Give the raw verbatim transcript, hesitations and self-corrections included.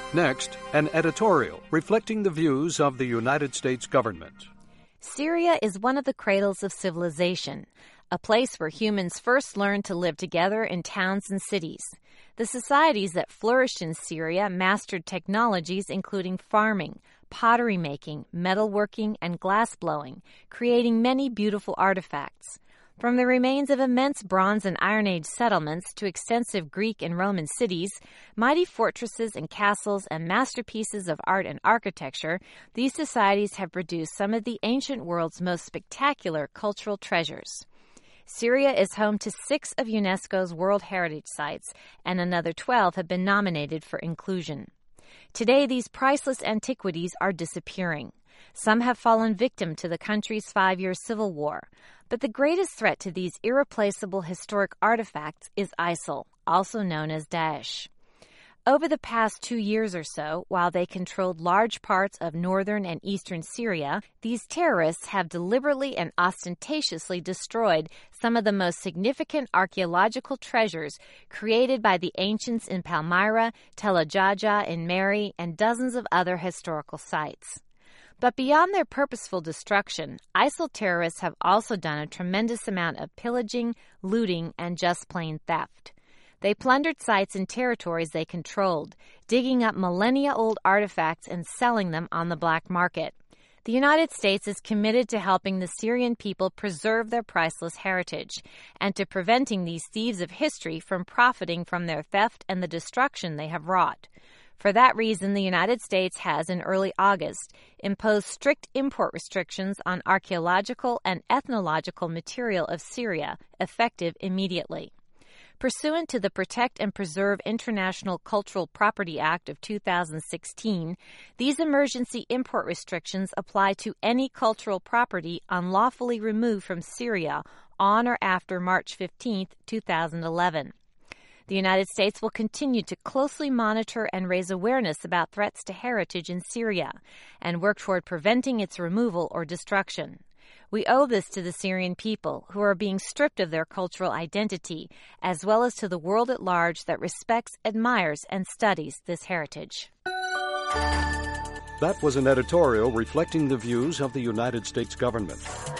Next, an editorial reflecting the views of the United States government. Syria is one of the cradles of civilization, a place where humans first learned to live together in towns and cities. The societies that flourished in Syria mastered technologies including farming, pottery making, metalworking, and glass blowing, creating many beautiful artifacts. From the remains of immense Bronze and Iron Age settlements to extensive Greek and Roman cities, mighty fortresses and castles, and masterpieces of art and architecture, these societies have produced some of the ancient world's most spectacular cultural treasures. Syria is home to six of UNESCO's World Heritage Sites, and another twelve have been nominated for inclusion. Today, these priceless antiquities are disappearing. Some have fallen victim to the country's five-year civil war. But the greatest threat to these irreplaceable historic artifacts is ISIL, also known as Daesh. Over the past two years or so, while they controlled large parts of northern and eastern Syria, these terrorists have deliberately and ostentatiously destroyed some of the most significant archaeological treasures created by the ancients in Palmyra, Tel Ajaja in Mary, and dozens of other historical sites. But beyond their purposeful destruction, ISIL terrorists have also done a tremendous amount of pillaging, looting, and just plain theft. They plundered sites and territories they controlled, digging up millennia-old artifacts and selling them on the black market. The United States is committed to helping the Syrian people preserve their priceless heritage and to preventing these thieves of history from profiting from their theft and the destruction they have wrought. For that reason, the United States has, in early August, imposed strict import restrictions on archaeological and ethnological material of Syria, effective immediately. Pursuant to the Protect and Preserve International Cultural Property Act of two thousand sixteen, these emergency import restrictions apply to any cultural property unlawfully removed from Syria on or after March fifteenth, two thousand eleven. The United States will continue to closely monitor and raise awareness about threats to heritage in Syria and work toward preventing its removal or destruction. We owe this to the Syrian people, who are being stripped of their cultural identity, as well as to the world at large that respects, admires, and studies this heritage. That was an editorial reflecting the views of the United States government.